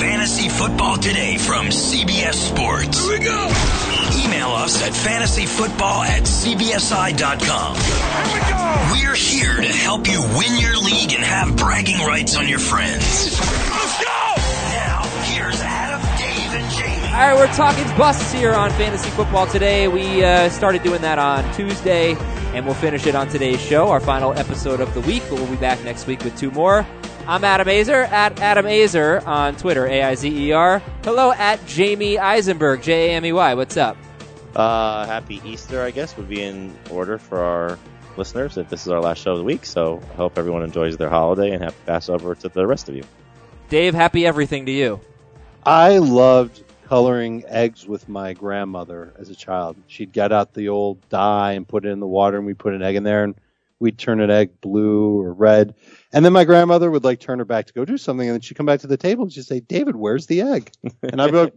Fantasy Football Today from CBS Sports. Here we go. Email us at fantasyfootball@cbsi.com. Here we go. We're here to help you win your league and have bragging rights on your friends. Let's go. Now, here's Adam, Dave, and Jamie. All right, we're talking busts here on Fantasy Football Today. We started doing that on Tuesday, and we'll finish it on today's show, our final episode of the week, but we'll be back next week with two more. I'm Adam Aizer, at Adam Aizer on Twitter, AIZER. Hello, at Jamie Eisenberg, JAMEY. What's up? Happy Easter, I guess, would be in order for our listeners if this is our last show of the week. So I hope everyone enjoys their holiday and happy Passover to the rest of you. Dave, happy everything to you. I loved coloring eggs with my grandmother as a child. She'd get out the old dye and put it in the water, and we'd put an egg in there, and we'd turn an egg blue or red. And then my grandmother would turn her back to go do something, and then she'd come back to the table and she'd say, "David, where's the egg?" And I'd be like,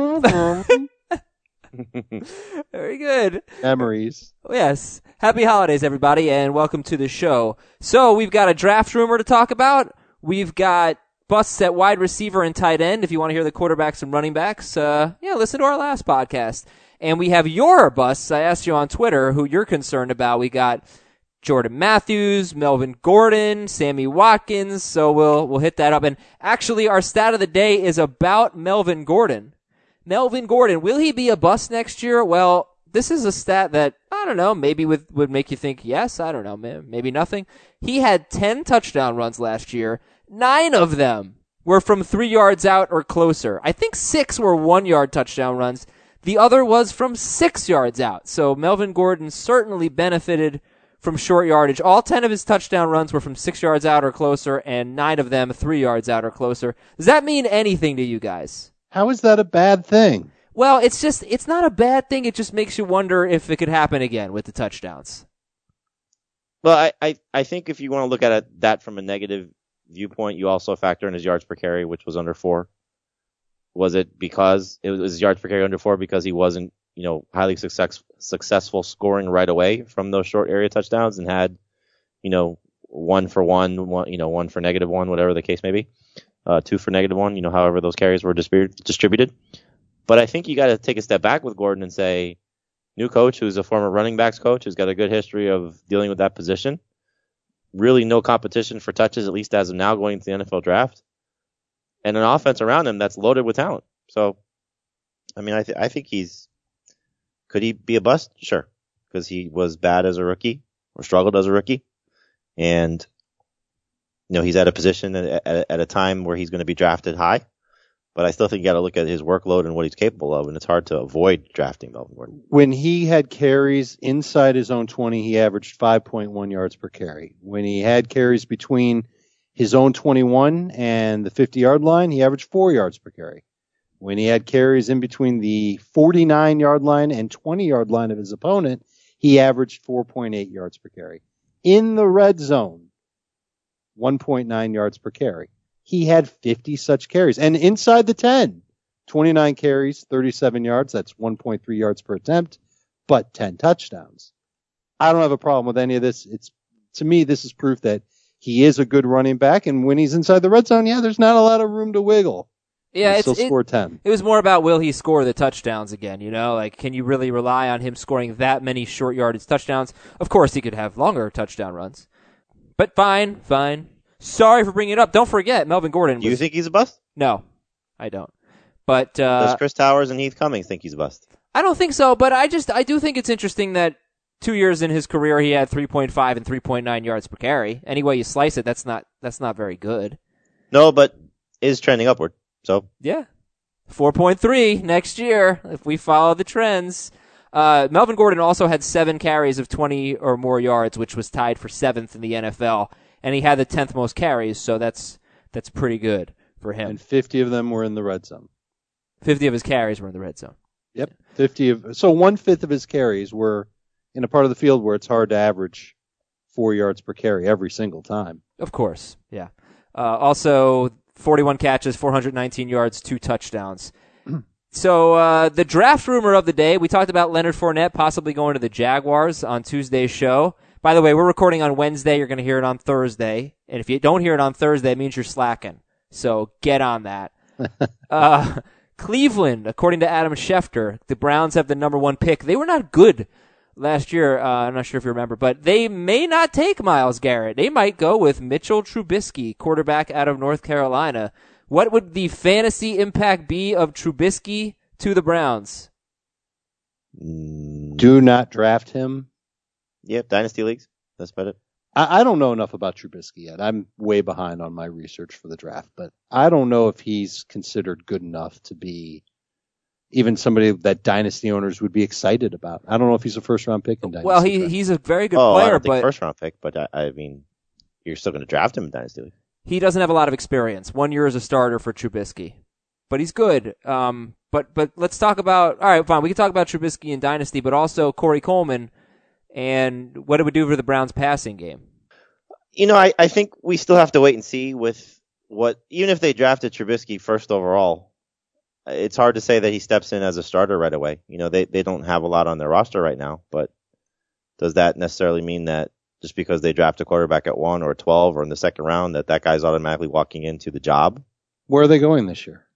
Very good. memories. Yes. Happy holidays, everybody, and welcome to the show. So we've got a draft rumor to talk about. We've got busts at wide receiver and tight end. If you want to hear the quarterbacks and running backs, listen to our last podcast. And we have your busts. I asked you on Twitter who you're concerned about. We got Jordan Matthews, Melvin Gordon, Sammy Watkins. So we'll hit that up. And actually, our stat of the day is about Melvin Gordon. Melvin Gordon, will he be a bust next year? Well, this is a stat that, I don't know, maybe would make you think yes. I don't know, maybe nothing. He had 10 touchdown runs last year. 9 of them were from 3 yards out or closer. I think 6 were 1-yard touchdown runs. The other was from 6 yards out. So Melvin Gordon certainly benefited from short yardage. All 10 of his touchdown runs were from 6 yards out or closer, and 9 of them 3 yards out or closer. Does that mean anything to you guys? How is that a bad thing? Well, it's not a bad thing. It just makes you wonder if it could happen again with the touchdowns. Well, I think if you want to look at that from a negative viewpoint, you also factor in his yards per carry, which was under 4. Was it because it was yards per carry under 4 because he wasn't, highly successful scoring right away from those short area touchdowns and had, 1 for 1, 1 for -1, whatever the case may be, 2 for -1, however those carries were distributed. But I think you got to take a step back with Gordon and say, new coach who's a former running backs coach who's got a good history of dealing with that position. Really no competition for touches, at least as of now, going into the NFL draft. And an offense around him that's loaded with talent. So, I think could he be a bust? Sure. Because he was bad as a rookie or struggled as a rookie. And, he's at a position at a time where he's going to be drafted high. But I still think you got to look at his workload and what he's capable of, and it's hard to avoid drafting Melvin Gordon. When he had carries inside his own 20, he averaged 5.1 yards per carry. When he had carries between his own 21 and the 50-yard line, he averaged 4 yards per carry. When he had carries in between the 49-yard line and 20-yard line of his opponent, he averaged 4.8 yards per carry. In the red zone, 1.9 yards per carry. He had 50 such carries. And inside the 10, 29 carries, 37 yards. That's 1.3 yards per attempt, but 10 touchdowns. I don't have a problem with any of this. To me, this is proof that he is a good running back. And when he's inside the red zone, there's not a lot of room to wiggle. Yeah, He'll still score 10. It was more about will he score the touchdowns again, can you really rely on him scoring that many short yardage touchdowns? Of course, he could have longer touchdown runs. But fine. Sorry for bringing it up. Don't forget, Melvin Gordon. Do you think he's a bust? No, I don't. But does Chris Towers and Heath Cummings think he's a bust? I don't think so, but I do think it's interesting that 2 years in his career he had 3.5 and 3.9 yards per carry. Any way you slice it, that's not very good. No, but is trending upward. So yeah, 4.3 next year if we follow the trends. Melvin Gordon also had 7 carries of 20 or more yards, which was tied for 7th in the NFL. And he had the 10th most carries, so that's pretty good for him. And 50 of them were in the red zone. 50 of his carries were in the red zone. Yep. 1/5 of his carries were in a part of the field where it's hard to average 4 yards per carry every single time. Of course, yeah. Also, 41 catches, 419 yards, 2 touchdowns. So the draft rumor of the day, we talked about Leonard Fournette possibly going to the Jaguars on Tuesday's show. By the way, we're recording on Wednesday. You're going to hear it on Thursday. And if you don't hear it on Thursday, it means you're slacking. So get on that. Cleveland, according to Adam Schefter, the Browns have the number 1 pick. They were not good last year. I'm not sure if you remember, but they may not take Myles Garrett. They might go with Mitchell Trubisky, quarterback out of North Carolina. What would the fantasy impact be of Trubisky to the Browns? Do not draft him. Yep, dynasty leagues. That's about it. I don't know enough about Trubisky yet. I'm way behind on my research for the draft, but I don't know if he's considered good enough to be even somebody that dynasty owners would be excited about. I don't know if he's a first-round pick in dynasty. Well, he's a very good I player, don't think but first-round pick. But I mean, you're still going to draft him in dynasty league. he doesn't have a lot of experience. 1 year as a starter for Trubisky, but he's good. But let's talk about. All right, fine. We can talk about Trubisky in dynasty, but also Corey Coleman and what it would do for the Browns' passing game. I think we still have to wait and see with even if they drafted Trubisky first overall, it's hard to say that he steps in as a starter right away. They don't have a lot on their roster right now, but does that necessarily mean that just because they draft a quarterback at 1 or 12 or in the second round that guy's automatically walking into the job? Where are they going this year?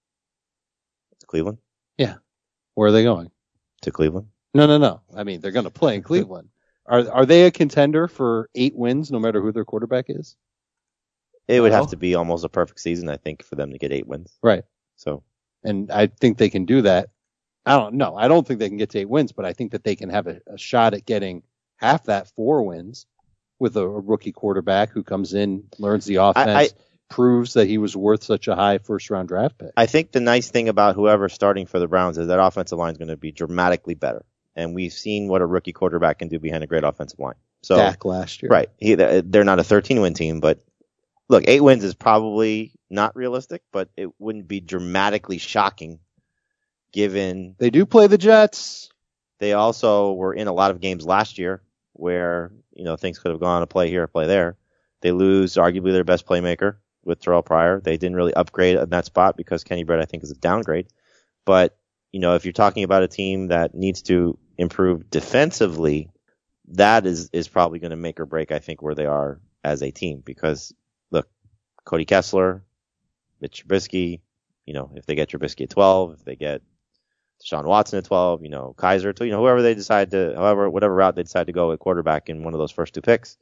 To Cleveland? Yeah. Where are they going? To Cleveland? No. I mean, they're going to play in Cleveland. Are they a contender for 8 wins no matter who their quarterback is? It would have to be almost a perfect season, I think, for them to get 8 wins. Right. So, and I think they can do that. I don't think they can get to 8 wins, but I think that they can have a shot at getting half that 4 wins with a rookie quarterback who comes in, learns the offense, proves that he was worth such a high first-round draft pick. I think the nice thing about whoever's starting for the Browns is that offensive line is going to be dramatically better. And we've seen what a rookie quarterback can do behind a great offensive line. So, Dak last year. Right. They're not a 13-win team, but look, 8 wins is probably not realistic, but it wouldn't be dramatically shocking given They do play the Jets. they also were in a lot of games last year where, things could have gone a play here, a play there. They lose arguably their best playmaker with Terrell Pryor. They didn't really upgrade in that spot because Kenny Brett, I think, is a downgrade. But, if you're talking about a team that needs to improve defensively, that is probably going to make or break, I think, where they are as a team. Because, look, Cody Kessler, Mitch Trubisky, if they get Trubisky at 12, if they get Deshaun Watson at 12, Kaiser, whoever they decide to, whatever route they decide to go at quarterback in one of those first 2 picks,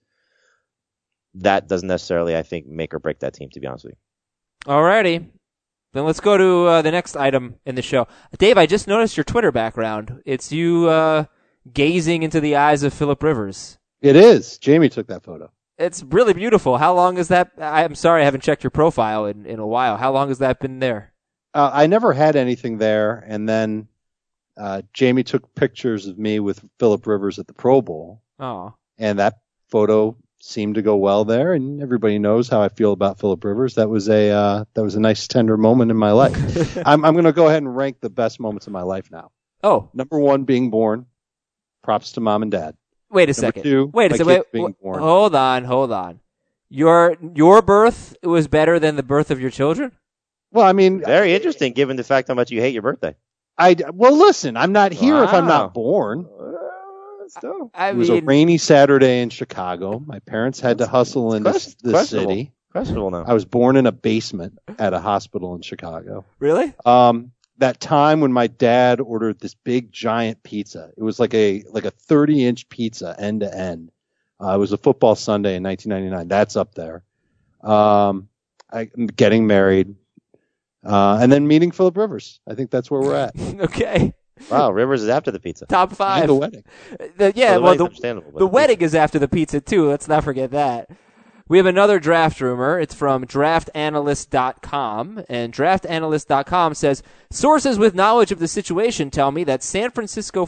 that doesn't necessarily, I think, make or break that team, to be honest with you. Alrighty. Then let's go to the next item in the show. Dave, I just noticed your Twitter background. It's you gazing into the eyes of Phillip Rivers. It is. Jamie took that photo. It's really beautiful. How long is that? I'm sorry, I haven't checked your profile in a while. How long has that been there? I never had anything there, and then Jamie took pictures of me with Phillip Rivers at the Pro Bowl. Oh. And that photo seemed to go well there, and everybody knows how I feel about Phillip Rivers. That was a nice tender moment in my life. I'm going to go ahead and rank the best moments of my life now. Oh. Number 1, being born. Props to mom and dad. Wait a Number second. 2, Wait a second. being born. Hold on. Your birth was better than the birth of your children? Well, I mean, Very interesting, given the fact how much you hate your birthday. Listen, I'm not here if I'm Wow. not born. Still. I It was a mean, rainy Saturday in Chicago. My parents had to hustle into the questionable. city. Questionable now. I was born in a basement at a hospital in Chicago. really? That time when my dad ordered this big giant pizza, it was like a 30-inch pizza end to end. It was a football Sunday in 1999. That's up there. I'm getting married, and then meeting Phillip Rivers. I think that's where we're at. Okay. Wow, Rivers is after the pizza. Top 5. And the wedding. Wedding's understandable, but the wedding is after the pizza, too. Let's not forget that. We have another draft rumor. It's from draftanalyst.com, and draftanalyst.com says, sources with knowledge of the situation tell me that the San Francisco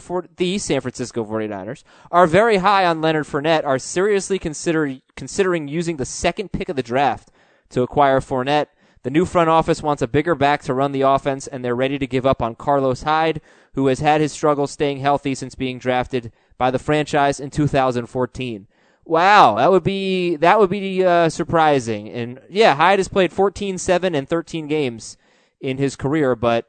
49ers are very high on Leonard Fournette, are seriously considering using the second pick of the draft to acquire Fournette. The new front office wants a bigger back to run the offense, and they're ready to give up on Carlos Hyde, who has had his struggles staying healthy since being drafted by the franchise in 2014. Wow, that would be surprising. And yeah, Hyde has played 14, 7, and 13 games in his career, but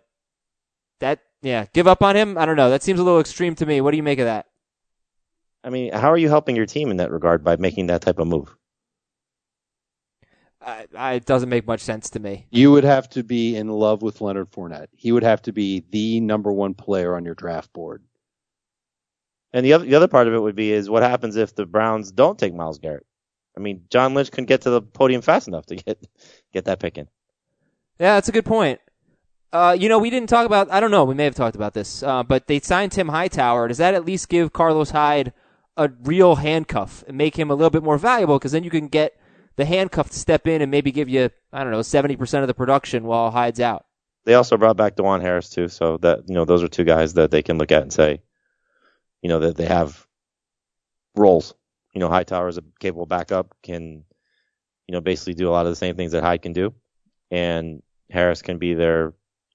give up on him? I don't know. That seems a little extreme to me. What do you make of that? I mean, how are you helping your team in that regard by making that type of move? It doesn't make much sense to me. You would have to be in love with Leonard Fournette. He would have to be the number one player on your draft board. And the other part of it would be is what happens if the Browns don't take Myles Garrett? I mean, John Lynch couldn't get to the podium fast enough to get that pick in. Yeah, that's a good point. We didn't talk about, I don't know, we may have talked about this, but they signed Tim Hightower. Does that at least give Carlos Hyde a real handcuff and make him a little bit more valuable? Because then you can get the handcuff to step in and maybe give you, 70% of the production while Hyde's out. They also brought back DeJuan Harris too, so that, those are two guys that they can look at and say, that they have roles. Hightower is a capable backup, can, basically do a lot of the same things that Hyde can do. And Harris can be their,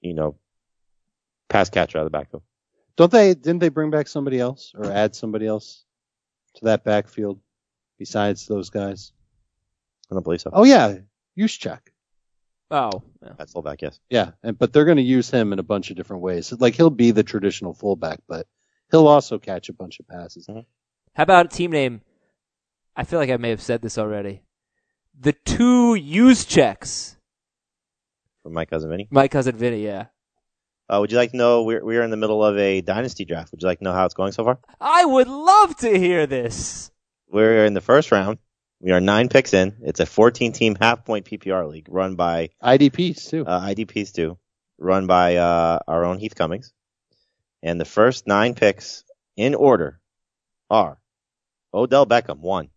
pass catcher out of the backfield. Didn't they bring back somebody else or add somebody else to that backfield besides those guys? I don't believe so. Oh yeah, Juszczyk. Oh. Yeah. That's fullback, yes. Yeah, but they're going to use him in a bunch of different ways. Like he'll be the traditional fullback, but he'll also catch a bunch of passes. Mm-hmm. How about a team name? I feel like I may have said this already. The two Juszczyks. From my cousin Vinny. My cousin Vinny, yeah. Would you like to know, we're in the middle of a dynasty draft. Would you like to know how it's going so far? I would love to hear this. We're in the first round. We are 9 picks in. It's a 14-team half-point PPR league run by IDPs too. IDPs too, run by our own Heath Cummings. And the first 9 picks in order are Odell Beckham 1,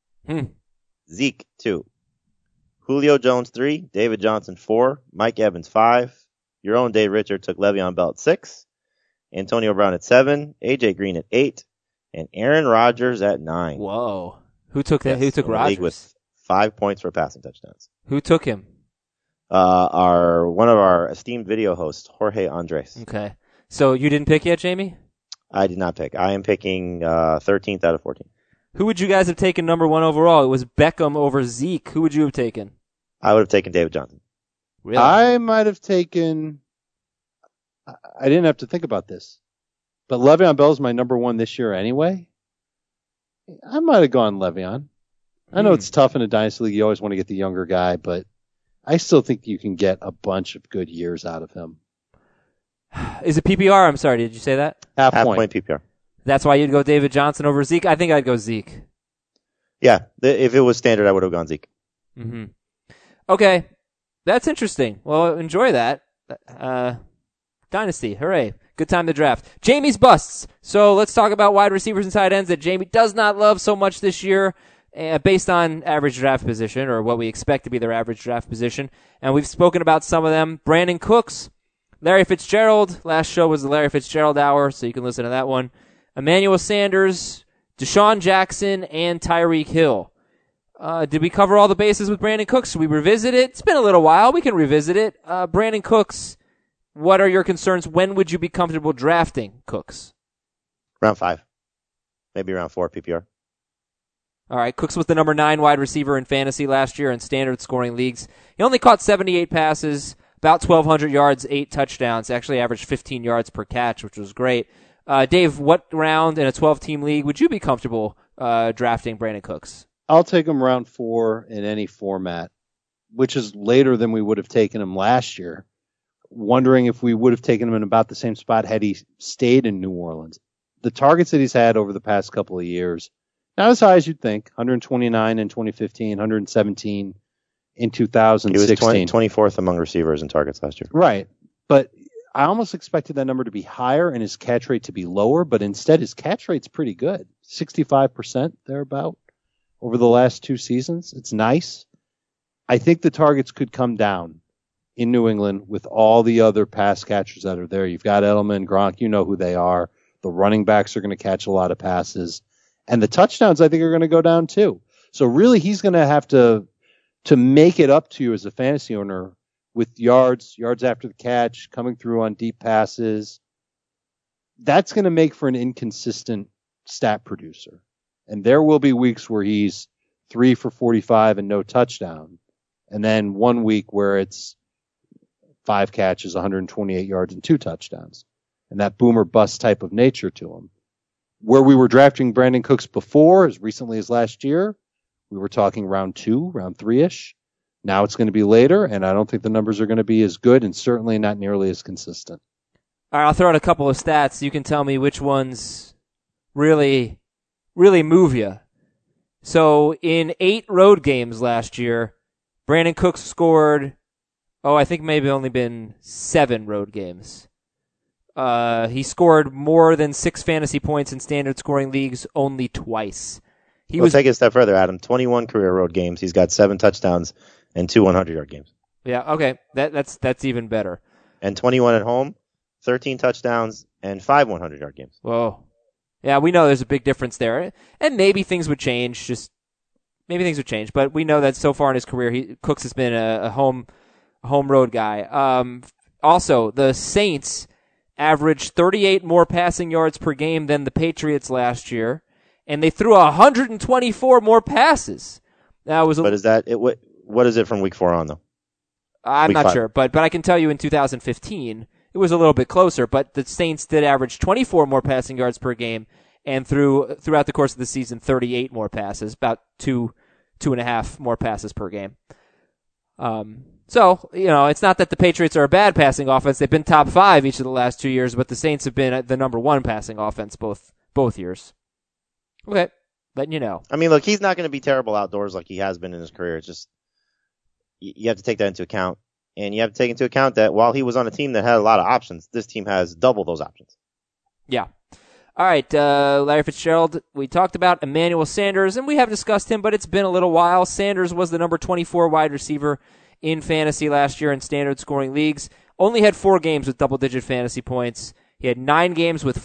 Zeke 2, Julio Jones 3, David Johnson 4, Mike Evans 5, your own Dave Richard took Le'Veon Bell at 6, Antonio Brown at 7, AJ Green at 8, and Aaron Rodgers at 9. Whoa. Who took that? Yes, Who took in the Rodgers? league with 5 points for passing touchdowns. Who took him? One of our esteemed video hosts, Jorge Andres. Okay. So you didn't pick yet, Jamie? I did not pick. I am picking 13th out of 14. Who would you guys have taken number 1 overall? It was Beckham over Zeke. Who would you have taken? I would have taken David Johnson. Really? I might have taken. I didn't have to think about this, but Le'Veon Bell's my number 1 this year anyway. I might have gone Le'Veon. I know it's tough in a dynasty league. You always want to get the younger guy, but I still think you can get a bunch of good years out of him. Is it PPR? I'm sorry. Did you say that? Half point point. PPR. That's why you'd go David Johnson over Zeke? I think I'd go Zeke. Yeah, if it was standard, I would have gone Zeke. Mm-hmm. Okay. That's interesting. Well, enjoy that. Dynasty. Hooray. Good time to draft. Jamie's busts. So let's talk about wide receivers and tight ends that Jamie does not love so much this year based on average draft position or what we expect to be their average draft position. And we've spoken about some of them. Brandon Cooks, Larry Fitzgerald. Last show was the Larry Fitzgerald hour, so you can listen to that one. Emmanuel Sanders, Deshaun Jackson, and Tyreek Hill. Did we cover all the bases with Brandon Cooks? Should we revisit it? It's been a little while. We can revisit it. Brandon Cooks, what are your concerns? When would you be comfortable drafting Cooks? Round 5. Maybe round 4 PPR. All right, Cooks was the number 9 wide receiver in fantasy last year in standard scoring leagues. He only caught 78 passes, about 1,200 yards, 8 touchdowns. Actually averaged 15 yards per catch, which was great. Dave, what round in a 12-team league would you be comfortable drafting Brandon Cooks? I'll take him round 4 in any format, which is later than we would have taken him last year. Wondering if we would have taken him in about the same spot had he stayed in New Orleans. The targets that he's had over the past couple of years, not as high as you'd think, 129 in 2015, 117 in 2016. He was 24th among receivers in targets last year. Right. But I almost expected that number to be higher and his catch rate to be lower, but instead his catch rate's pretty good. 65% thereabout over the last 2 seasons. It's nice. I think the targets could come down in New England with all the other pass catchers that are there. You've got Edelman, Gronk, you know who they are. The running backs are going to catch a lot of passes. And the touchdowns, I think, are going to go down too. So really, he's going to have to make it up to you as a fantasy owner with yards after the catch, coming through on deep passes. That's going to make for an inconsistent stat producer. And there will be weeks where he's 3 for 45 and no touchdown. And then 1 week where it's 5 catches, 128 yards, and 2 touchdowns. And that boomer bust type of nature to him. Where we were drafting Brandon Cooks before, as recently as last year, we were talking round 2, round 3-ish. Now it's going to be later, and I don't think the numbers are going to be as good and certainly not nearly as consistent. All right, I'll throw out a couple of stats. You can tell me which ones really, really move you. So in 8 road games last year, Brandon Cooks scored, I think maybe only been 7 road games. He scored more than 6 fantasy points in standard scoring leagues only twice. Take it a step further, Adam. 21 career road games. He's got 7 touchdowns and 2 100-yard games. Yeah, okay. That's even better. And 21 at home, 13 touchdowns, and 5 100-yard games. Whoa. Yeah, we know there's a big difference there. And maybe things would change. But we know that so far in his career, Cooks has been a home road guy. Also, the Saints averaged 38 more passing yards per game than the Patriots last year, and they threw 124 more passes. That was. But is that it? What is it from week 4 on though? I'm not sure, but I can tell you in 2015 it was a little bit closer. But the Saints did average 24 more passing yards per game, and throughout the course of the season, 38 more passes, about 2.5 more passes per game. So, it's not that the Patriots are a bad passing offense. They've been top 5 each of the last 2 years, but the Saints have been the number 1 passing offense both years. Okay, letting you know. I mean, look, he's not going to be terrible outdoors like he has been in his career. It's just, you have to take that into account. And you have to take into account that while he was on a team that had a lot of options, this team has double those options. Yeah. All right, Larry Fitzgerald, we talked about Emmanuel Sanders, and we have discussed him, but it's been a little while. Sanders was the number 24 wide receiver in fantasy last year in standard scoring leagues. Only had 4 games with double-digit fantasy points. He had 9 games with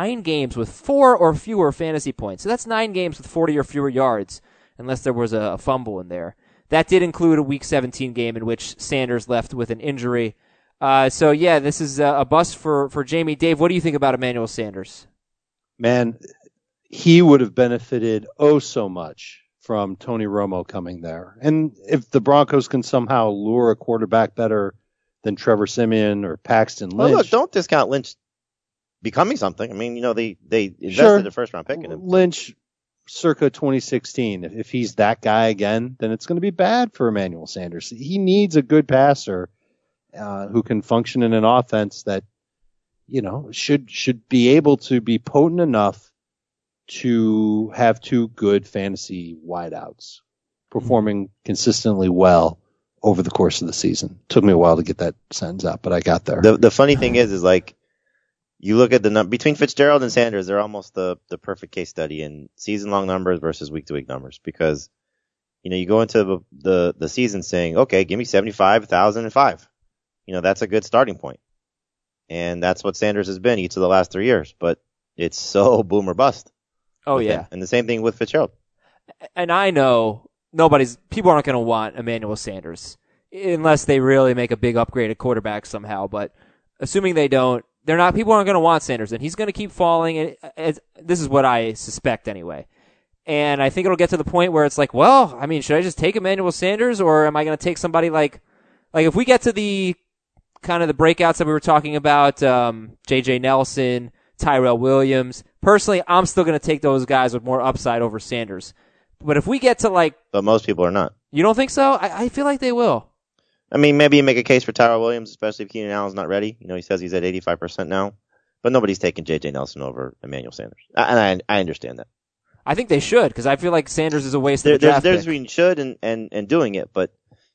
4 or fewer fantasy points. So that's 9 games with 40 or fewer yards, unless there was a fumble in there. That did include a Week 17 game in which Sanders left with an injury. So, yeah, this is a bust for Jamie. Dave, what do you think about Emmanuel Sanders? Man, he would have benefited so much from Tony Romo coming there. And if the Broncos can somehow lure a quarterback better than Trevor Siemian or Paxton Lynch. Well, look, don't discount Lynch becoming something. I mean, they invested a first-round pick in him. Lynch, circa 2016, if he's that guy again, then it's going to be bad for Emmanuel Sanders. He needs a good passer who can function in an offense that, should be able to be potent enough to have 2 good fantasy wideouts performing consistently well over the course of the season. Took me a while to get that sentence out, but I got there. The funny thing is like, you look at the between Fitzgerald and Sanders, they're almost the perfect case study in season-long numbers versus week-to-week numbers, because, you go into the season saying, okay, give me 75,005. That's a good starting point. And that's what Sanders has been each of the last 3 years, but it's so boom or bust. Oh, yeah. And the same thing with Fitzgerald. And I know people aren't going to want Emmanuel Sanders unless they really make a big upgrade at quarterback somehow. But assuming they don't, people aren't going to want Sanders, and he's going to keep falling. And this is what I suspect anyway. And I think it'll get to the point where it's like, well, I mean, should I just take Emmanuel Sanders, or am I going to take somebody like if we get to the kind of the breakouts that we were talking about, J.J. Nelson, Tyrell Williams. Personally, I'm still going to take those guys with more upside over Sanders. But if we get to But most people are not. You don't think so? I feel like they will. I mean, maybe you make a case for Tyrell Williams, especially if Keenan Allen's not ready. He says he's at 85% now. But nobody's taking J.J. Nelson over Emmanuel Sanders. And I understand that. I think they should, because I feel like Sanders is a waste of a draft There's pick. between should and doing it, but,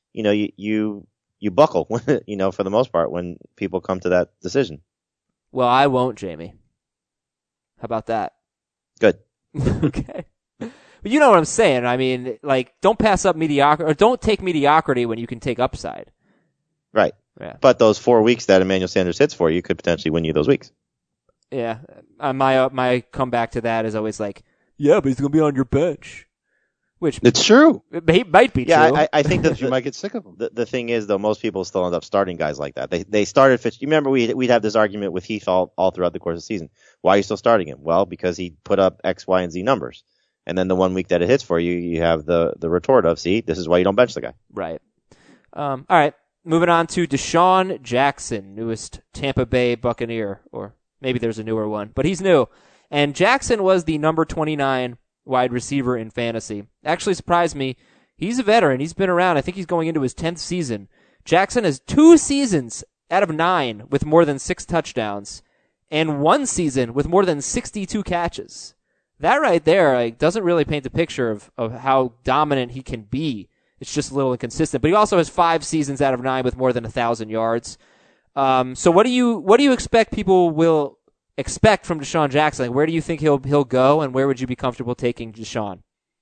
you buckle, for the most part when people come to that decision. Well, I won't, Jamie. How about that? Good. Okay. But you know what I'm saying. I mean, don't pass up mediocrity, or don't take mediocrity when you can take upside. Right. Yeah. But those 4 weeks that Emmanuel Sanders hits for you could potentially win you those weeks. Yeah. My comeback to that is always yeah, but he's going to be on your bench. Which it's true. It might be true. I think that you might get sick of him. The thing is, though, most people still end up starting guys like that. They started Fitz. You remember we'd have this argument with Heath all throughout the course of the season. Why are you still starting him? Well, because he put up X, Y, and Z numbers. And then the 1 week that it hits for you, you have the retort of, see, this is why you don't bench the guy. Right. All right. Moving on to Deshaun Jackson, newest Tampa Bay Buccaneer, or maybe there's a newer one, but he's new. And Jackson was the number 29 wide receiver in fantasy. Actually surprised me. He's a veteran. He's been around. I think he's going into his 10th season. Jackson has 2 seasons out of 9 with more than 6 touchdowns and 1 season with more than 62 catches. That right there doesn't really paint the picture of how dominant he can be. It's just a little inconsistent. But he also has 5 seasons out of 9 with more than 1,000 yards. So what do you expect people will expect from Deshaun Jackson? Like, where do you think he'll go, and where would you be comfortable taking Deshaun?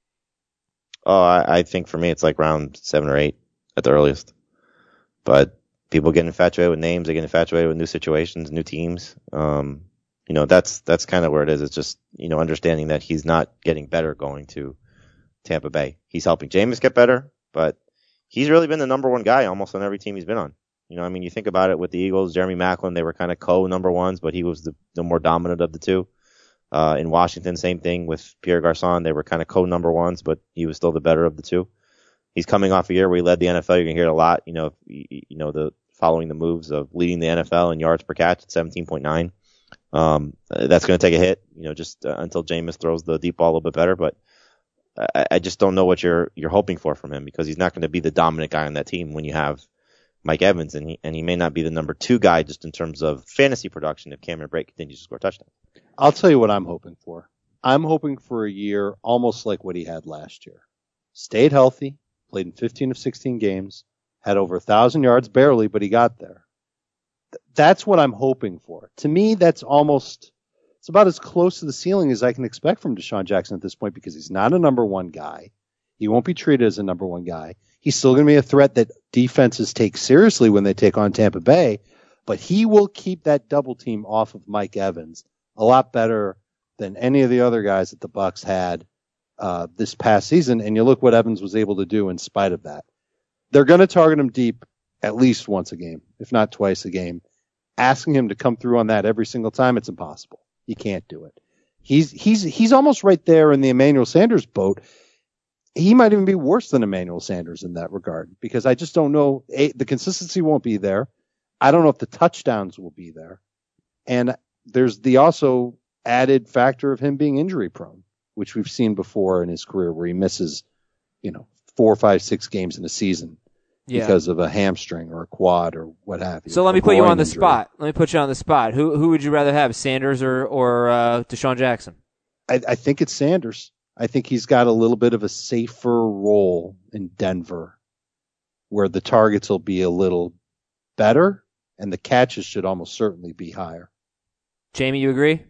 Oh, I think for me it's like round 7 or 8 at the earliest. But people get infatuated with names. They get infatuated with new situations, new teams. That's kind of where it is. It's just, understanding that he's not getting better going to Tampa Bay. He's helping Jameis get better, but he's really been the number one guy almost on every team he's been on. You think about it with the Eagles, Jeremy Maclin, they were kind of co-number ones, but he was the more dominant of the two. In Washington, same thing with Pierre Garçon. They were kind of co-number ones, but he was still the better of the two. He's coming off a year where he led the NFL. You're going to hear it a lot, following the moves of leading the NFL in yards per catch at 17.9. That's going to take a hit, just until Jameis throws the deep ball a little bit better. But I just don't know what you're hoping for from him, because he's not going to be the dominant guy on that team when you have Mike Evans, and he may not be the number 2 guy just in terms of fantasy production if Cameron Brate continues to score touchdowns. I'll tell you what I'm hoping for. I'm hoping for a year almost like what he had last year. Stayed healthy, played in 15 of 16 games, had over 1,000 yards, barely, but he got there. That's what I'm hoping for. To me, it's about as close to the ceiling as I can expect from Deshaun Jackson at this point, because he's not a number 1 guy. He won't be treated as a number 1 guy. He's still going to be a threat that defenses take seriously when they take on Tampa Bay, but he will keep that double team off of Mike Evans a lot better than any of the other guys that the Bucs had this past season. And you look what Evans was able to do in spite of that. They're going to target him deep at least once a game, if not twice a game. Asking him to come through on that every single time, it's impossible. You can't do it. He's almost right there in the Emmanuel Sanders boat. He might even be worse than Emmanuel Sanders in that regard, because I just don't know. The consistency won't be there. I don't know if the touchdowns will be there. And there's the also added factor of him being injury prone, which we've seen before in his career, where he misses, 4, 5, 6 games in a season because of a hamstring or a quad or what have you. So let me put you on the spot. Who would you rather have, Sanders or Deshaun Jackson? I think it's Sanders. I think he's got a little bit of a safer role in Denver, where the targets will be a little better and the catches should almost certainly be higher. Jamie, you agree?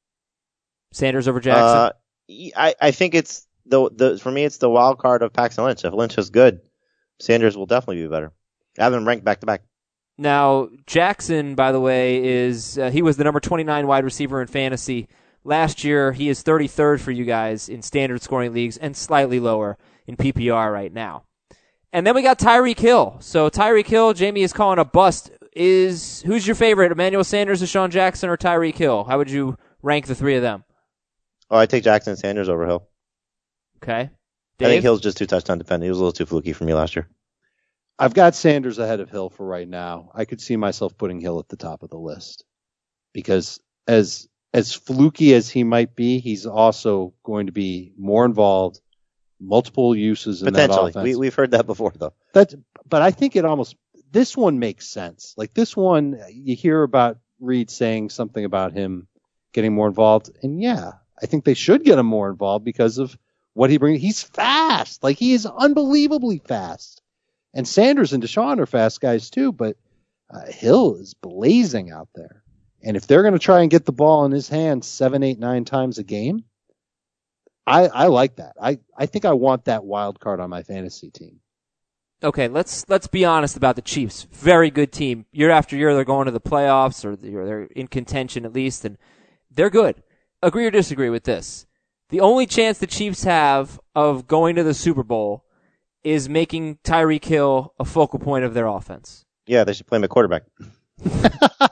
Sanders over Jackson? I think it's for me, it's the wild card of Paxton Lynch. If Lynch is good, Sanders will definitely be better. I have him ranked back to back. Now, Jackson, by the way, he was the number 29 wide receiver in fantasy. Last year, he is 33rd for you guys in standard scoring leagues and slightly lower in PPR right now. And then we got Tyreek Hill. So Tyreek Hill, Jamie is calling a bust. Who's your favorite, Emmanuel Sanders, Deshaun Jackson, or Tyreek Hill? How would you rank the 3 of them? Oh, I take Jackson and Sanders over Hill. Okay. Dave? I think Hill's just too touchdown dependent. He was a little too fluky for me last year. I've got Sanders ahead of Hill for right now. I could see myself putting Hill at the top of the list, because as fluky as he might be, he's also going to be more involved, multiple uses in that offense. We've heard that before, though. But I think this one makes sense. Like this one, you hear about Reed saying something about him getting more involved, and yeah, I think they should get him more involved because of what he brings. He's fast. Like, he is unbelievably fast. And Sanders and Deshaun are fast guys too, but Hill is blazing out there. And if they're going to try and get the ball in his hands 7, 8, 9 times a game, I like that. I think I want that wild card on my fantasy team. Okay, let's be honest about the Chiefs. Very good team. Year after year, they're going to the playoffs, or they're in contention at least, and they're good. Agree or disagree with this? The only chance the Chiefs have of going to the Super Bowl is making Tyreek Hill a focal point of their offense. Yeah, they should play him at quarterback. They're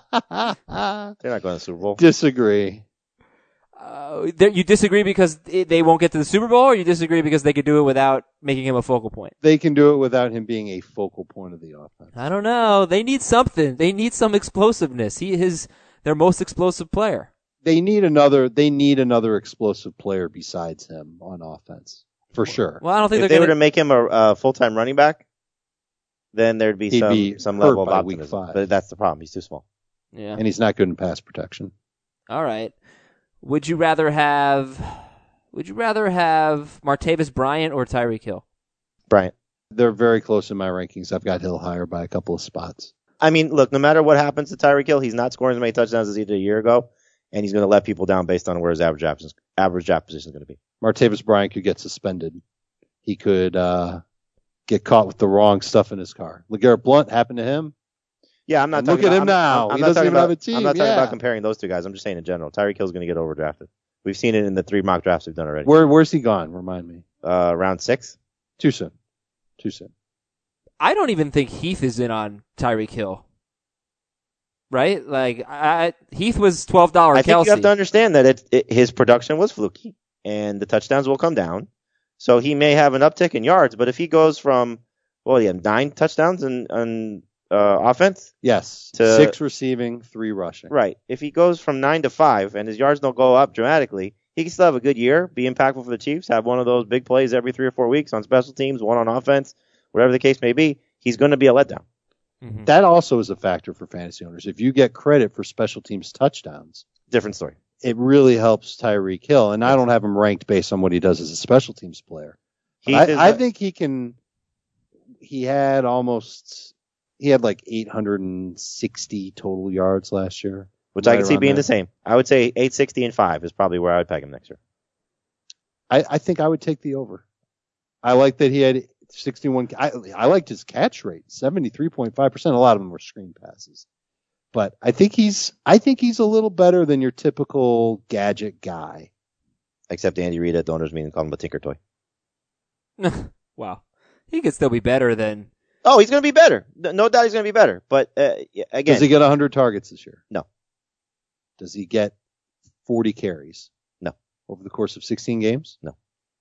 not going to the Super Bowl. Disagree. You disagree because they won't get to the Super Bowl, or you disagree because they could do it without making him a focal point? They can do it without him being a focal point of the offense. I don't know. They need something. They need some explosiveness. He is their most explosive player. They need another explosive player besides him on offense. for sure. Well, I don't think If they're they were going to make him a full-time running back, then there'd be He'd some be level of hurt by week optimism. 5. But that's the problem. He's too small. Yeah. And he's not good in pass protection. All right. Would you rather have Martavis Bryant or Tyreek Hill? Bryant. They're very close in my rankings. I've got Hill higher by a couple of spots. I mean, look, no matter what happens to Tyreek Hill, he's not scoring as many touchdowns as he did a year ago, and he's going to let people down based on where his average draft position is going to be. Martavis Bryant could get suspended. He could get caught with the wrong stuff in his car. LeGarrette Blount happened to him. Yeah, I'm not And talking look at about, him now. I'm He not doesn't talking even about, have a team. I'm not talking Yeah. about comparing those two guys. I'm just saying in general. Tyreek Hill's going to get overdrafted. We've seen it in the 3 mock drafts we've done already. Where's he gone? Remind me. Round 6. Too soon. I don't even think Heath is in on Tyreek Hill. Right? Like, Heath was $12 I think Kelsey. you have to understand that his production was fluky, and the touchdowns will come down. So he may have an uptick in yards, but if he goes from, he had 9 touchdowns on offense? Yes. To- 6 receiving, 3 rushing. Right. If he goes from 9 to 5 and his yards don't go up dramatically, he can still have a good year, be impactful for the Chiefs, have one of those big plays every 3 or 4 weeks on special teams, one on offense, whatever the case may be. He's going to be a letdown. Mhm. That also is a factor for fantasy owners. If you get credit for special teams touchdowns, Different story. it really helps Tyreek Hill. And I don't have him ranked based on what he does as a special teams player. I think he can. He had like 860 total yards last year, which I right can see around being there. the same. I would say 860 and 5 is probably where I would peg him next year. I think I would take the over. I like that he had 61. I liked his catch rate, 73.5%. A lot of them were screen passes, but I think he's a little better than your typical gadget guy. Except Andy Reid at the owners meeting called him a tinker toy. Wow. He could still be better than... Oh, he's going to be better. No doubt he's going to be better. But again, Does he get 100 targets this year? No. Does he get 40 carries? No. Over the course of 16 games? No.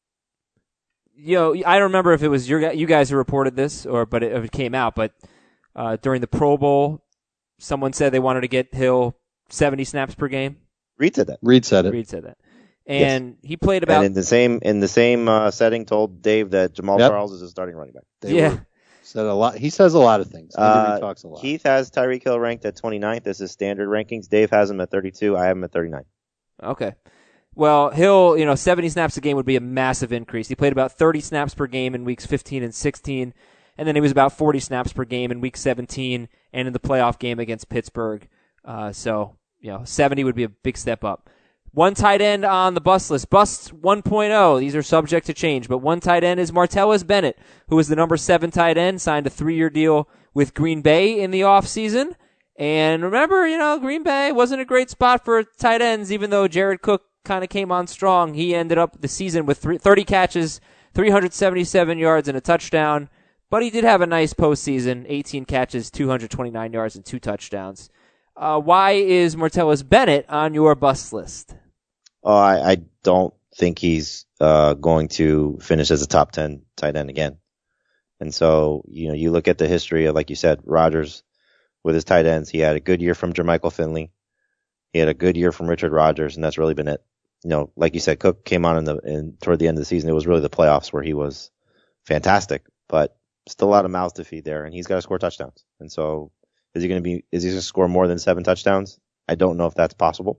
I don't remember if it was you guys who reported this, if it came out, but during the Pro Bowl, someone said they wanted to get Hill 70 snaps per game. Reid said that. Reid said it. Reid said that. And he played about... And in the same setting, told Dave that Jamal Charles is a starting running back. Said a lot. He says a lot of things. Andy Reid talks a lot. Keith has Tyreek Hill ranked at 29th. This is standard rankings. Dave has him at 32. I have him at 39. Okay. Well, Hill, 70 snaps a game would be a massive increase. He played about 30 snaps per game in weeks 15 and 16, and then he was about 40 snaps per game in week 17 and in the playoff game against Pittsburgh. 70 would be a big step up. One tight end on the bust list. Bust 1.0. These are subject to change, but one tight end is Martellus Bennett, who is the number 7 tight end, signed a 3-year deal with Green Bay in the offseason. And remember, Green Bay wasn't a great spot for tight ends, even though Jared Cook kind of came on strong. He ended up the season with 30 catches, 377 yards, and a touchdown. But he did have a nice postseason, 18 catches, 229 yards, and 2 touchdowns. Why is Martellus Bennett on your bust list? Oh, I don't think he's going to finish as a top 10 tight end again. And so, you look at the history of, like you said, Rodgers with his tight ends. He had a good year from Jermichael Finley. He had a good year from Richard Rodgers, and that's really been it. Like you said, Cook came on toward the end of the season. It was really the playoffs where he was fantastic, but still a lot of mouths to feed there, and he's got to score touchdowns. And so, is he going to score more than 7 touchdowns? I don't know if that's possible.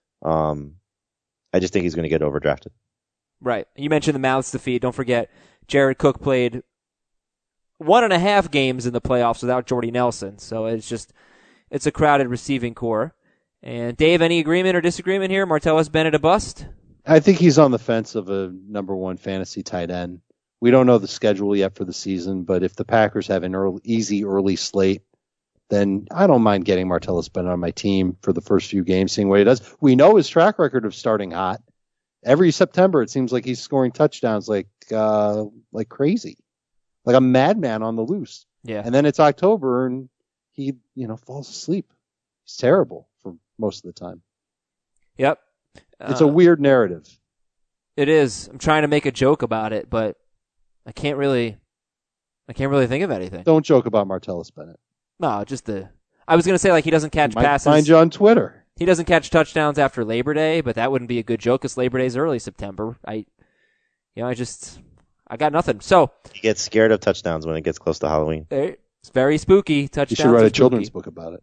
I just think he's going to get overdrafted. Right. You mentioned the mouths to feed. Don't forget, Jared Cook played 1.5 games in the playoffs without Jordy Nelson. So it's a crowded receiving core. And Dave, any agreement or disagreement here? Martellus Bennett a bust? I think he's on the fence of a number 1 fantasy tight end. We don't know the schedule yet for the season, but if the Packers have an easy early slate, then I don't mind getting Martellus Bennett on my team for the first few games, seeing what he does. We know his track record of starting hot. Every September, it seems like he's scoring touchdowns like crazy, like a madman on the loose. Yeah. And then it's October, and he, falls asleep. He's terrible for most of the time. Yep. It's a weird narrative. It is. I'm trying to make a joke about it, but I can't really think of anything. Don't joke about Martellus Bennett. No, I was going to say, he doesn't catch passes. Find you on Twitter. He doesn't catch touchdowns after Labor Day, but that wouldn't be a good joke because Labor Day is early September. I I got nothing. So He gets scared of touchdowns when it gets close to Halloween. it's very spooky. Touchdowns. You should write are a children's spooky. book about it.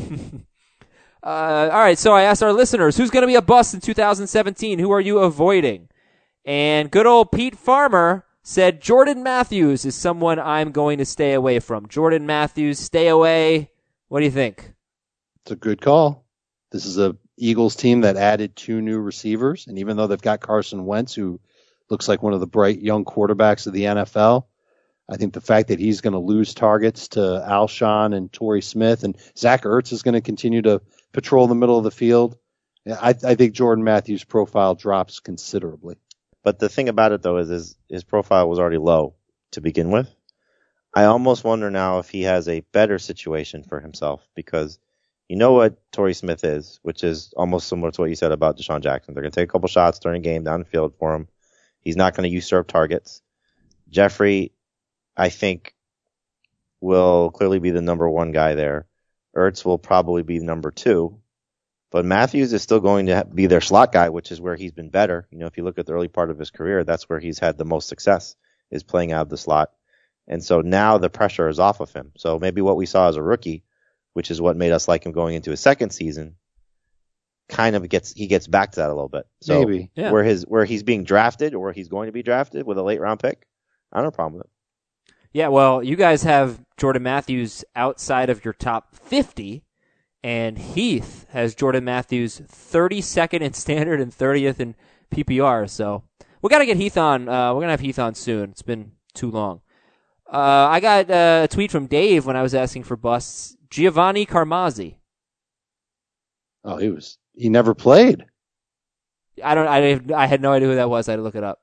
All right, so I asked our listeners, who's going to be a bust in 2017? Who are you avoiding? And good old Pete Farmer said Jordan Matthews is someone I'm going to stay away from. Jordan Matthews, stay away. What do you think? It's a good call. This is a Eagles team that added 2 new receivers, and even though they've got Carson Wentz, who looks like one of the bright young quarterbacks of the NFL, I think the fact that he's going to lose targets to Alshon and Torrey Smith, and Zach Ertz is going to continue to patrol the middle of the field, I think Jordan Matthews' profile drops considerably. But the thing about it, though, is his profile was already low to begin with. I almost wonder now if he has a better situation for himself, because you know what Torrey Smith is, which is almost similar to what you said about Deshaun Jackson. They're going to take a couple shots during the game down the field for him. He's not going to usurp targets. Jeffrey, I think, will clearly be the number 1 guy there. Ertz will probably be number 2. But Matthews is still going to be their slot guy, which is where he's been better. You know, if you look at the early part of his career, that's where he's had the most success, is playing out of the slot. And so now the pressure is off of him. So maybe what we saw as a rookie, which is what made us like him going into his second season, kind of gets back to that a little bit. So Maybe. Yeah. where he's being drafted, or where he's going to be drafted with a late round pick, I don't have a problem with it. Yeah, well, you guys have Jordan Matthews outside of your top 50, and Heath has Jordan Matthews 32nd in standard and 30th in PPR. So we got to get Heath on. We're going to have Heath on soon. It's been too long. I got a tweet from Dave when I was asking for busts. Giovanni Carmazzi. Oh, he never played. I had no idea who that was. I had to look it up.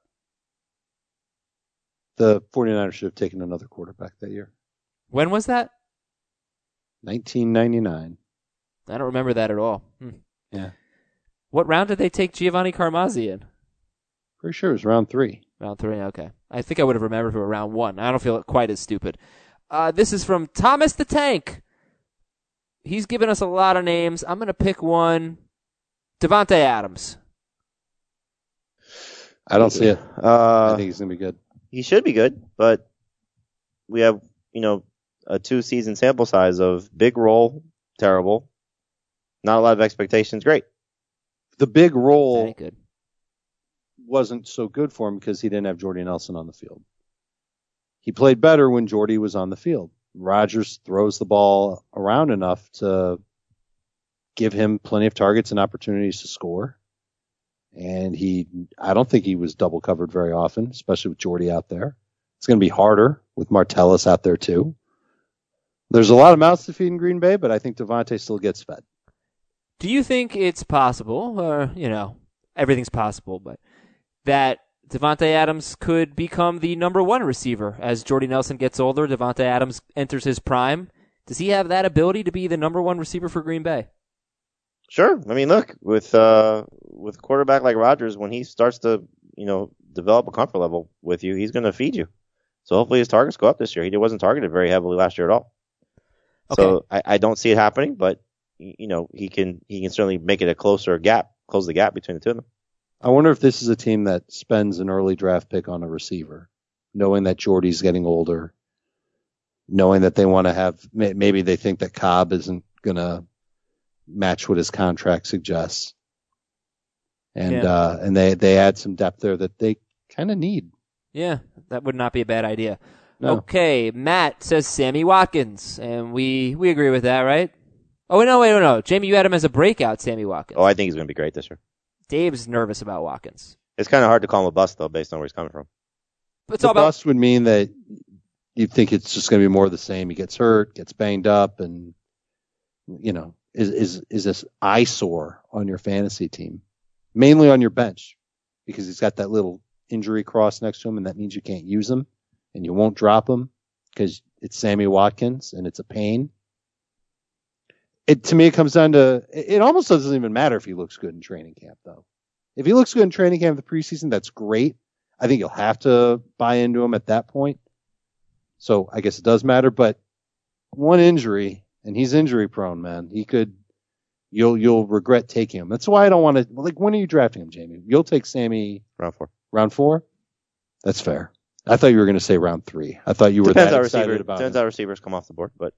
The 49ers should have taken another quarterback that year. When was that? 1999. I don't remember that at all. Yeah. What round did they take Giovanni Carmazzi in? Pretty sure it was round 3. Round 3, okay. I think I would have remembered for round 1. I don't feel quite as stupid. This is from Thomas the Tank. He's given us a lot of names. I'm going to pick one. Devontae Adams. I don't see it. I think he's going to be good. He should be good, but we have, a 2-season sample size of big role, terrible. Not a lot of expectations, great. The big role Ain't good. wasn't so good for him because he didn't have Jordy Nelson on the field. He played better when Jordy was on the field. Rodgers throws the ball around enough to give him plenty of targets and opportunities to score. And I don't think he was double covered very often, especially with Jordy out there. It's going to be harder with Martellus out there too. There's a lot of mouths to feed in Green Bay, but I think Devontae still gets fed. Do you think it's possible, or, everything's possible, but that Devontae Adams could become the number 1 receiver as Jordy Nelson gets older, Devontae Adams enters his prime? Does he have that ability to be the number 1 receiver for Green Bay? Sure. I mean, look, with a quarterback like Rodgers, when he starts to, develop a comfort level with you, he's going to feed you. So hopefully his targets go up this year. He wasn't targeted very heavily last year at all. Okay. So I don't see it happening, but he can certainly make it close the gap between the two of them. I wonder if this is a team that spends an early draft pick on a receiver, knowing that Jordy's getting older, knowing that they want to have, maybe they think that Cobb isn't going to match what his contract suggests. And they add some depth there that they kind of need. Yeah, that would not be a bad idea. No. Okay, Matt says Sammy Watkins, and we agree with that, right? Oh, no. Jamie, you had him as a breakout, Sammy Watkins. Oh, I think he's going to be great this year. Dave's nervous about Watkins. It's kind of hard to call him a bust, though, based on where he's coming from. But it's The all about bust would mean that you think it's just going to be more of the same. He gets hurt, gets banged up, and, is this eyesore on your fantasy team. Mainly on your bench, because he's got that little injury cross next to him, and that means you can't use him, and you won't drop him because it's Sammy Watkins, and it's a pain. To me, it comes down to, it almost doesn't even matter if he looks good in training camp, though. If he looks good in training camp the preseason, that's great. I think you'll have to buy into him at that point. So I guess it does matter, but one injury, and he's injury prone, man. You'll regret taking him. That's why I don't want to, when are you drafting him, Jamie? You'll take Sammy Round 4. round 4? That's fair. I thought you were going to say round 3. I thought you were Depends that how excited about depends it. how receivers come off the board, but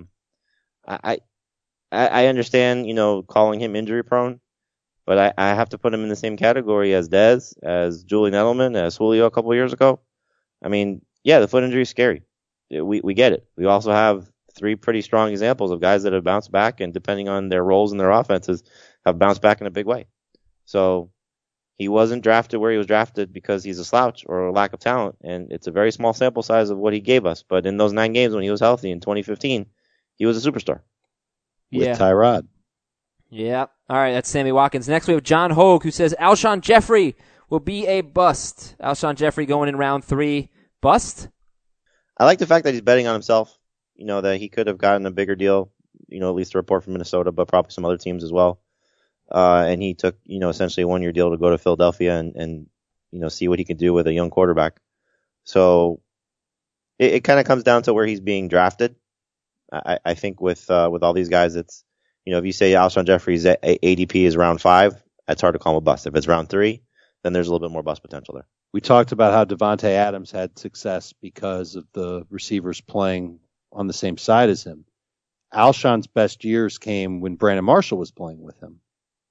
I understand, calling him injury prone, but I have to put him in the same category as Dez, as Julian Edelman, as Julio a couple of years ago. I mean, yeah, the foot injury is scary. We get it. We also have 3 pretty strong examples of guys that have bounced back, and depending on their roles in their offenses, have bounced back in a big way. So he wasn't drafted where he was drafted because he's a slouch or a lack of talent, and it's a very small sample size of what he gave us. But in those 9 games when he was healthy in 2015, he was a superstar. With Tyrod. Yeah. All right, that's Sammy Watkins. Next, we have John Hogue, who says Alshon Jeffrey will be a bust. Alshon Jeffrey going in round 3. Bust? I like the fact that he's betting on himself. That he could have gotten a bigger deal, at least a report from Minnesota, but probably some other teams as well. And he took, essentially a 1-year deal to go to Philadelphia and see what he could do with a young quarterback. So it kind of comes down to where he's being drafted. I think with all these guys, it's, if you say Alshon Jeffrey's ADP is round 5, that's hard to call him a bust. If it's round 3, then there's a little bit more bust potential there. We talked about how Devontae Adams had success because of the receivers playing on the same side as him. Alshon's best years came when Brandon Marshall was playing with him.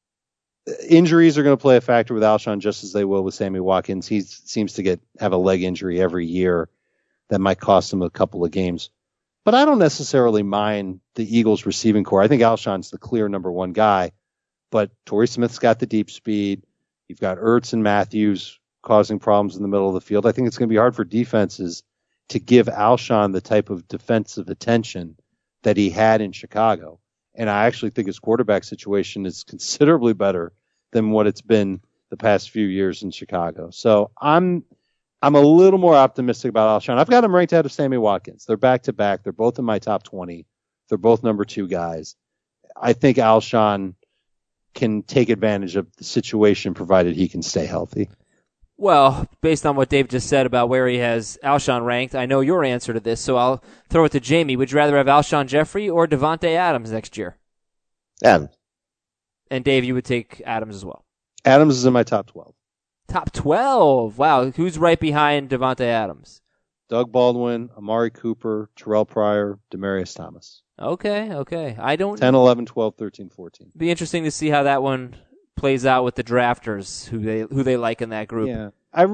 Injuries are going to play a factor with Alshon just as they will with Sammy Watkins. He seems to have a leg injury every year that might cost him a couple of games. But I don't necessarily mind the Eagles receiving core. I think Alshon's the clear number 1 guy, but Torrey Smith's got the deep speed. You've got Ertz and Matthews causing problems in the middle of the field. I think it's going to be hard for defenses to give Alshon the type of defensive attention that he had in Chicago. And I actually think his quarterback situation is considerably better than what it's been the past few years in Chicago. So I'm a little more optimistic about Alshon. I've got him ranked ahead of Sammy Watkins. They're back to back. They're both in my top 20. They're both number 2 guys. I think Alshon can take advantage of the situation provided he can stay healthy. Well, based on what Dave just said about where he has Alshon ranked, I know your answer to this, so I'll throw it to Jamie. Would you rather have Alshon Jeffrey or Devontae Adams next year? Adams. And Dave, you would take Adams as well. Adams is in my top 12. Top 12. Wow. Who's right behind Devontae Adams? Doug Baldwin, Amari Cooper, Terrell Pryor, Demaryius Thomas. Okay. I don't 10, 11, 12, 13, 14. Be interesting to see how that one plays out with the drafters, who they like in that group. Yeah.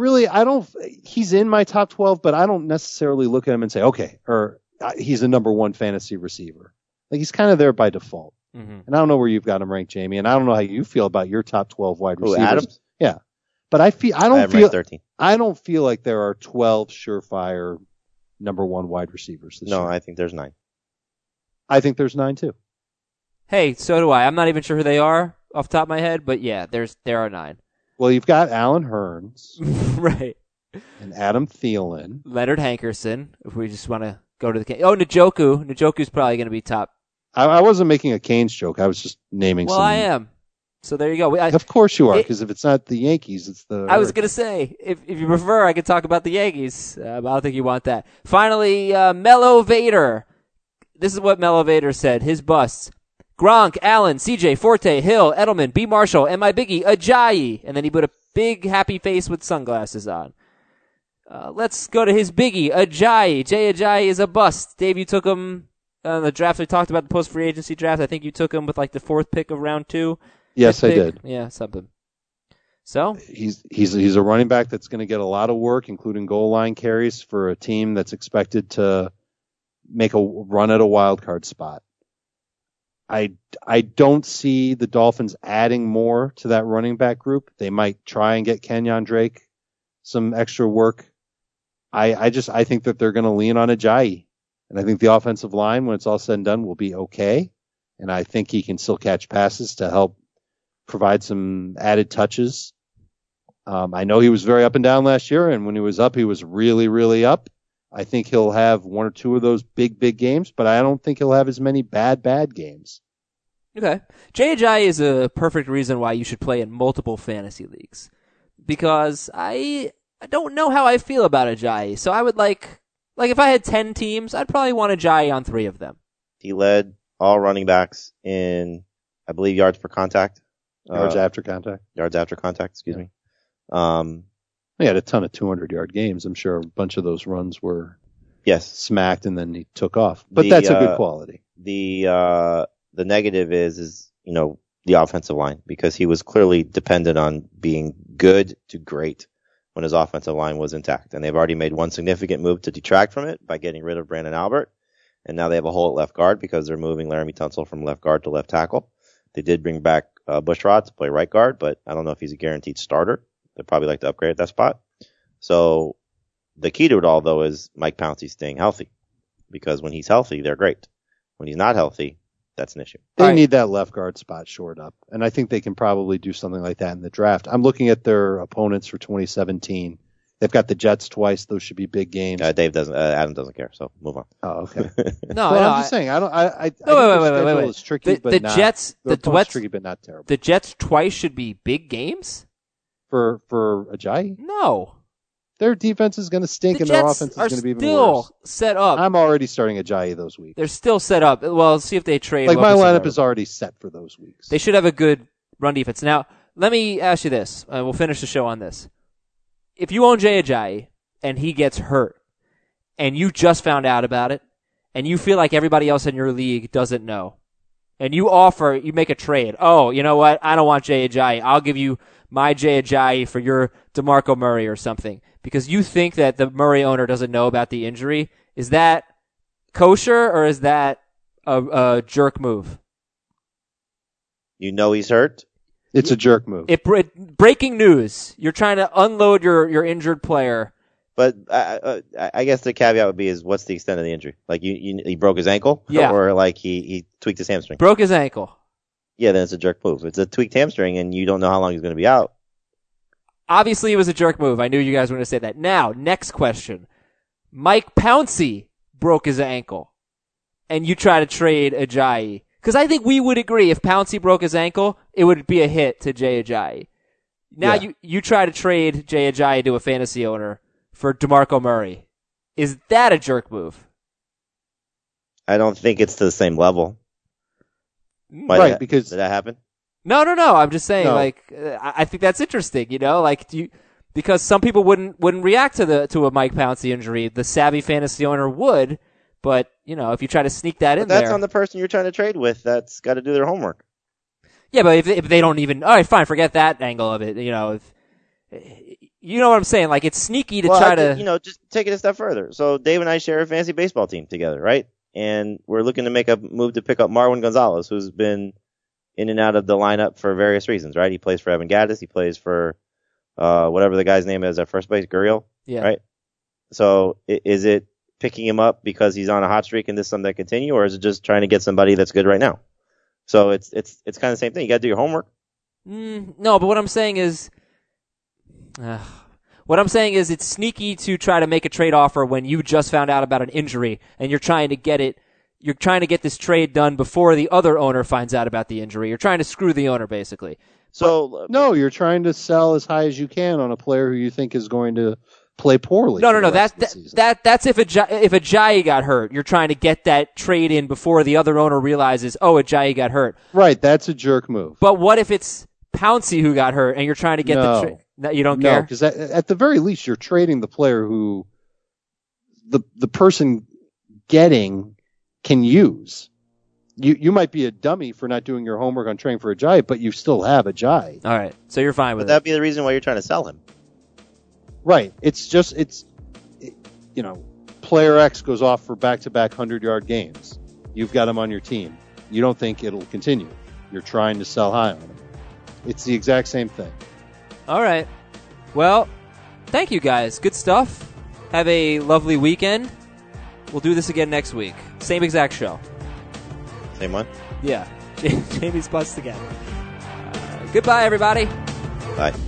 He's in my top 12, but I don't necessarily look at him and say, okay, or he's a number 1 fantasy receiver. Like, he's kind of there by default. Mm-hmm. And I don't know where you've got him ranked, Jamie, and I don't know how you feel about your top 12 wide receivers. Adams? Yeah. But I don't feel like there are 12 surefire number 1 wide receivers this year. No, I think there's 9. I think there's 9 too. Hey, so do I. I'm not even sure who they are off the top of my head, but yeah, there are 9. Well, you've got Alan Hearns. Right. And Adam Thielen. Leonard Hankerson, if we just want to go to the... Njoku. Njoku's probably going to be top. I wasn't making a Canes joke. I was just naming some. Well, I am. So there you go. Of course you are, because if it's not the Yankees, it's the... I was going to say, if you prefer, I could talk about the Yankees. But I don't think you want that. Finally, Mello Vader. This is what Mello Vader said. His busts. Gronk, Allen, CJ, Forte, Hill, Edelman, B. Marshall, and my biggie, Ajayi. And then he put a big happy face with sunglasses on. Let's go to his biggie, Ajayi. Jay Ajayi is a bust. Dave, you took him on the draft. We talked about the post-free agency draft. I think you took him with like the 4th pick of round 2. Yes, I did. Yeah, something. So he's a running back that's going to get a lot of work, including goal line carries for a team that's expected to make a run at a wild card spot. I don't see the Dolphins adding more to that running back group. They might try and get Kenyon Drake some extra work. I think that they're going to lean on Ajayi, and I think the offensive line, when it's all said and done, will be okay. And I think he can still catch passes to help provide some added touches. I know he was very up and down last year, and when he was up, he was really, really up. I think he'll have 1 or 2 of those big games, but I don't think he'll have as many bad games. Okay. Jay Ajayi is a perfect reason why you should play in multiple fantasy leagues. Because I don't know how I feel about Ajayi. So I would like if I had 10 teams, I'd probably want Ajayi on 3 of them. He led all running backs in, I believe, yards per contact. Yards after contact. Yards after contact, excuse me. He had a ton of 200-yard games. I'm sure a bunch of those runs were Yes. smacked and then he took off. But that's a good quality. The negative is the offensive line, because he was clearly dependent on being good to great when his offensive line was intact. And they've already made one significant move to detract from it by getting rid of Brandon Albert. And now they have a hole at left guard because they're moving Laramie Tunsil from left guard to left tackle. They did bring back Bushrod to play right guard, but I don't know if he's a guaranteed starter. They'd probably like to upgrade at that spot. So the key to it all, though, is Mike Pouncey staying healthy, because when he's healthy, they're great. When he's not healthy, that's an issue. They need that left guard spot shored up, and I think they can probably do something like that in the draft. I'm looking at their opponents for 2017. They've got the Jets twice. Those should be big games. Adam doesn't care, so move on. Oh, okay. No, I'm just saying. I think wait. their schedule is tricky, but the not. Jets, Their the opponent's Jets, tricky, but not terrible. the Jets twice should be big games. For Ajayi, No, their defense is going to stink, the and their Jets offense is are going to be even still worse. set up. I'm already starting Ajayi those weeks. They're still set up. Well, see if they trade. Like my Lucas lineup or is already set for those weeks. They should have a good run defense. Now, let me ask you this. We'll finish the show on this. If you own Jay Ajayi and he gets hurt, and you just found out about it, and you feel like everybody else in your league doesn't know, and you make a trade. Oh, you know what? I don't want Jay Ajayi. I'll give you my Jay Ajayi for your DeMarco Murray or something, because you think that the Murray owner doesn't know about the injury. Is that kosher, or is that a jerk move? You know he's hurt. It's a jerk move. Breaking news. You're trying to unload your injured player. But I guess the caveat would be is what's the extent of the injury? Like he broke his ankle? Yeah. Or like he tweaked his hamstring? Broke his ankle. Yeah, then it's a jerk move. It's a tweaked hamstring and you don't know how long he's going to be out. Obviously, it was a jerk move. I knew you guys were going to say that. Now, next question. Mike Pouncey broke his ankle, and you try to trade Ajayi. Because I think we would agree if Pouncey broke his ankle, it would be a hit to Jay Ajayi. Now you try to trade Jay Ajayi to a fantasy owner for DeMarco Murray. Is that a jerk move? I don't think it's to the same level. Right, because did that happen? No. I'm just saying, No. I think that's interesting. Because some people wouldn't react to a Mike Pouncey injury. The savvy fantasy owner would, but if you try to sneak that in there, That's on the person you're trying to trade with. That's got to do their homework. Yeah, but if they don't even, all right, fine, forget that angle of it. You know what I'm saying? Like, it's sneaky to try to, just take it a step further. So Dave and I share a fantasy baseball team together, right? And we're looking to make a move to pick up Marwin Gonzalez, who's been in and out of the lineup for various reasons, right? He plays for Evan Gattis. He plays for whatever the guy's name is at first base, Gurriel, yeah. right? So is it picking him up because he's on a hot streak and this is something that continue, or is it just trying to get somebody that's good right now? So it's kind of the same thing. You got to do your homework. No, but what I'm saying is, it's sneaky to try to make a trade offer when you just found out about an injury and you're trying to get this trade done before the other owner finds out about the injury. You're trying to screw the owner, basically. So no, you're trying to sell as high as you can on a player who you think is going to play poorly. No. That's if Ajayi got hurt. You're trying to get that trade in before the other owner realizes, oh, Ajayi got hurt. Right, that's a jerk move. But what if it's Pouncey who got hurt and you're trying to get the trade? No, you don't care? No, because at the very least, you're trading the player who the person getting can use. You might be a dummy for not doing your homework on trading for Ajayi, but you still have Ajayi. All right, so you're fine with Would that be the reason why you're trying to sell him? Right. Player X goes off for back-to-back 100-yard games. You've got him on your team. You don't think it'll continue. You're trying to sell high on him. It's the exact same thing. All right. Well, thank you guys. Good stuff. Have a lovely weekend. We'll do this again next week. Same exact show. Same one? Yeah. Jamie's bust again. Goodbye, everybody. Bye.